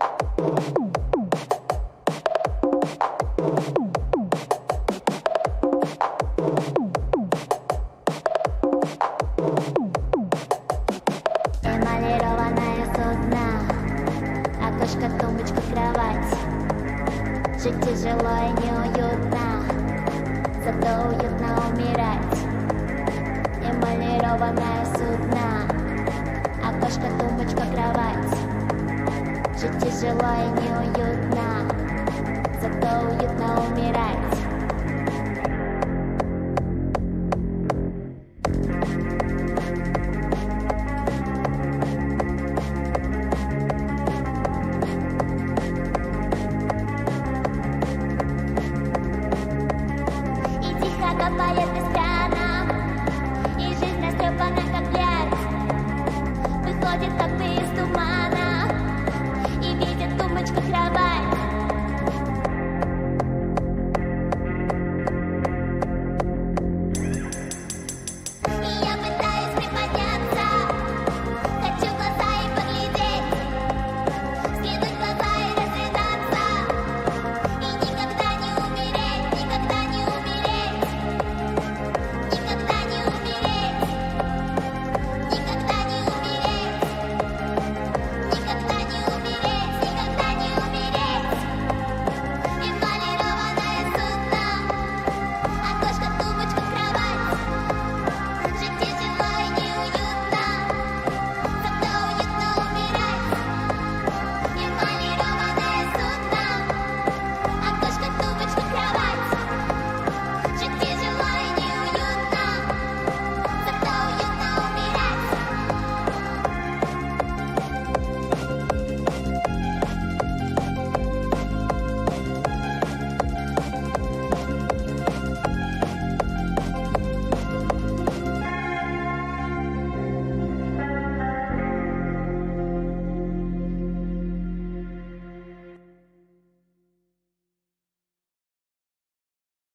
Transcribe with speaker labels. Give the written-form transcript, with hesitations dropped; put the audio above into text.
Speaker 1: Эмалированное судно, окошко, тумбочка, кровать. Жить тяжело и неуютно, зато уютно умирать. Эмалированное судно, окошко, тумбочка, кровать. Жить тяжело и неуютно, зато уютно умирать.